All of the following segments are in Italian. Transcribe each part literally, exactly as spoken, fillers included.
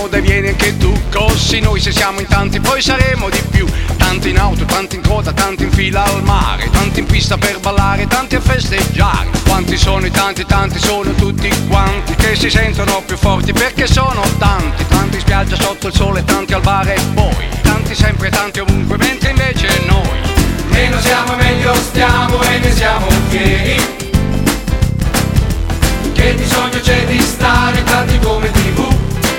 veniamo dai vieni anche tu, così noi se siamo in tanti poi saremo di più. Tanti in auto, tanti in coda, tanti in fila al mare, tanti in pista per ballare, tanti a festeggiare. Quanti sono i tanti, tanti sono tutti quanti che si sentono più forti perché sono tanti. Tanti in spiaggia sotto il sole, tanti al bar e poi tanti sempre, tanti ovunque, mentre invece noi meno siamo e meglio stiamo e ne siamo fieri. Che bisogno c'è di stare tanti come tivù?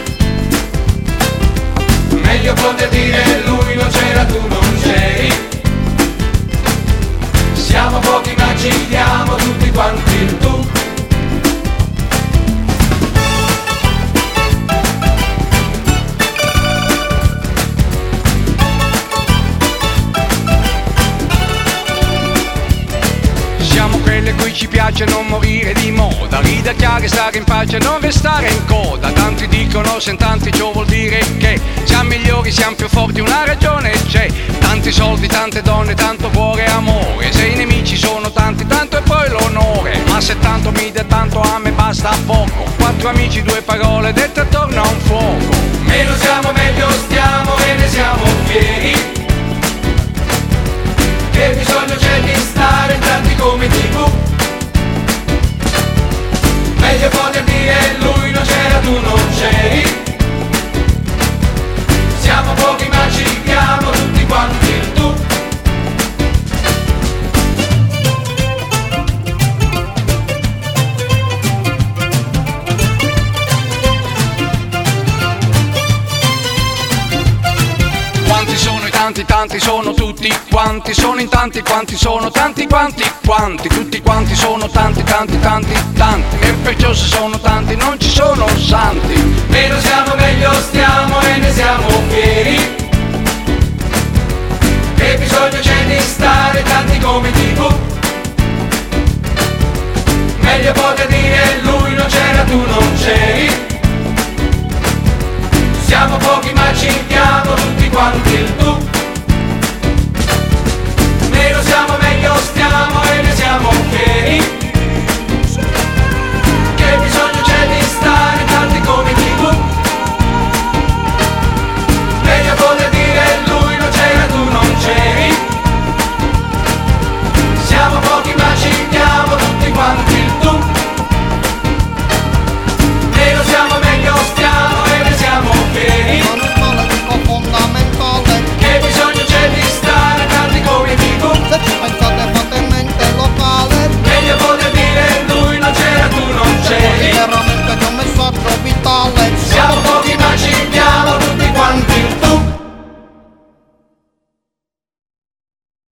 Meglio poter dire lui non c'era, tu non c'eri. Siamo pochi ma ci diamo tutti quanti il tu. Siamo quelli a cui ci piace non morire di moda, ridacchiare, stare in pace, non restare in coda. Tanti dicono se in tanti ciò vuol dire che siamo migliori, siamo più forti, una ragione c'è. Tanti soldi, tante donne, tanto cuore e amore. Se i nemici sono tanti, tanto è poi l'onore. Ma se tanto mi dà tanto a me basta poco. Quattro amici, due parole dette attorno a un fuoco. Meno siamo meglio stiamo e ne siamo fieri. Che bisogno c'è di stare tanti come tivù? Meglio poter dire lui non c'era, tu non c'eri. Siamo pochi ma ci diamo tutti quanti il tu. Quanti sono i tanti, tanti sono tutti quanti, sono in tanti, quanti sono tanti, quanti, quanti, tutti quanti sono tanti, tanti, tanti, tanti, e perciò se sono tanti non ci sono santi. Meno siamo meglio stiamo e ne siamo fieri. Che bisogno c'è di stare tanti come tivù? Meglio poter dire lui non c'era, tu non c'eri. Siamo pochi ma ci diamo tutti quanti il tu. Meno siamo meglio stiamo e ne siamo fieri. Che bisogno c'è di stare tanti come tivù? Meglio poter dire lui non c'era, tu non c'eri. Siamo pochi ma ci diamo tutti quanti il tu. Meno siamo meglio stiamo e ne siamo fieri. Che bisogno c'è di stare tanti come tivù? Se ci pensate fate mente locale. Meglio poter dire lui non c'era, tu non c'eri.